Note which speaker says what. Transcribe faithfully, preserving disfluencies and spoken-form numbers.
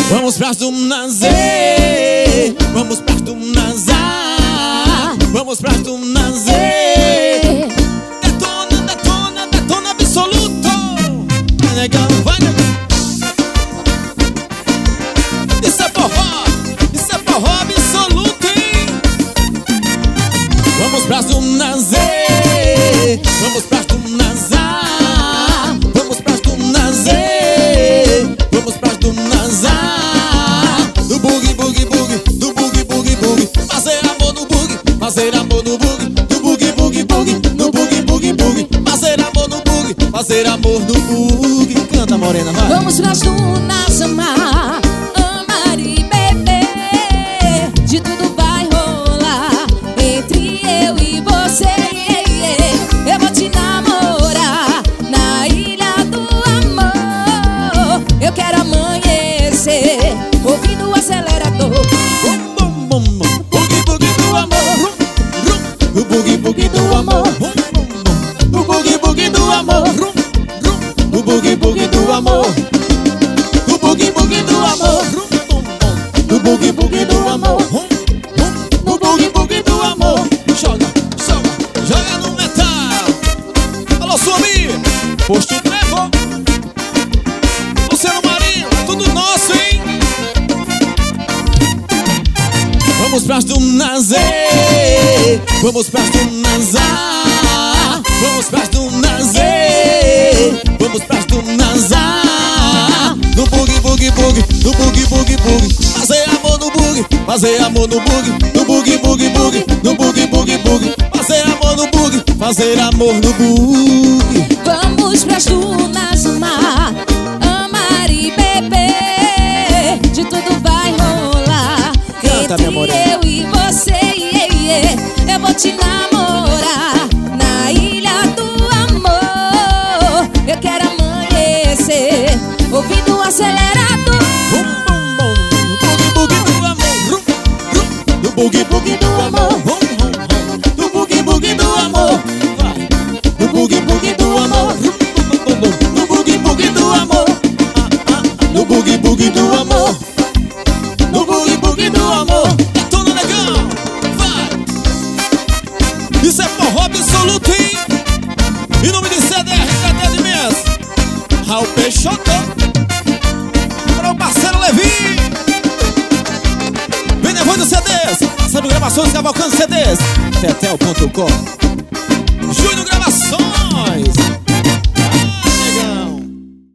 Speaker 1: Vamos pra Tunazê, vamos pra Tunazá, vamos pra Tunazê. Detona, detona, detona absoluto. Negão, vai, negão. Isso é forró, isso é forró absoluto, hein? Vamos pra Tunazê, vamos pra Tunazá, vamos pra Tunazê, vamos pra Tunazá. Do boogie, boogie, boogie, do boogie, boogie, boogie. Fazer amor no boogie, fazer amor no boogie. Do boogie, boogie, boogie, do boogie, boogie, boogie. Fazer amor no boogie, fazer amor no boogie. Canta, morena, vai.
Speaker 2: Vamos pras dunas amar, amar e beber. De tudo vai rolar entre eu e você. Eu vou te namorar na ilha do amor. Eu quero amanhecer ouvindo o acelerador.
Speaker 1: Bum, bum, bum. Boogie, boogie do amor. O boogie, boogie do amor. O boogie, boogie do amor. O boogie, boogie do amor. O boogie, boogie do amor. O boogie, boogie do amor. O boogie, boogie do amor. Joga, joga, joga no metal. Alô, Sumi, posto Trevo. Luciano Marinho, é tudo nosso, hein? Vamos pra Tunazê, vamos pra Tunazá, vamos pra Tunazê, vamos pra Tunazá. No boogie, boogie, boogie, no boogie, boogie, boogie. Fazer amor no boogie, fazer amor no boogie. No boogie, boogie, boogie, no boogie, boogie, boogie. Fazer amor no boogie, fazer amor no boogie.
Speaker 2: Vamos pras dunas amar, amar e beber. De tudo vai rolar
Speaker 1: Canta, minha morena.
Speaker 2: entre eu e você. Eu vou te namorar na ilha do amor. Eu quero amanhecer ouvindo o acelerador.
Speaker 1: Bum, bum, bum. Boogie, boogie do amor. Rum, rum. Do boogie, boogie do amor. Rum, rum, rum. Do boogie, boogie do amor. Vai. Do boogie, boogie do amor. Rum, bum, bum, bum. Do boogie, boogie do amor. Ah, ah. Do boogie, boogie do amor. Do boogie, boogie do amor. É tudo legal. Vai. Isso é forró absoluto, hein? Em nome de C D R Entretenimentos, Raul Peixoto. Para o parceiro Levi. Benevando C Ds, passando gravações, cavalcando C Ds. Tetel ponto com. Júnior Gravações.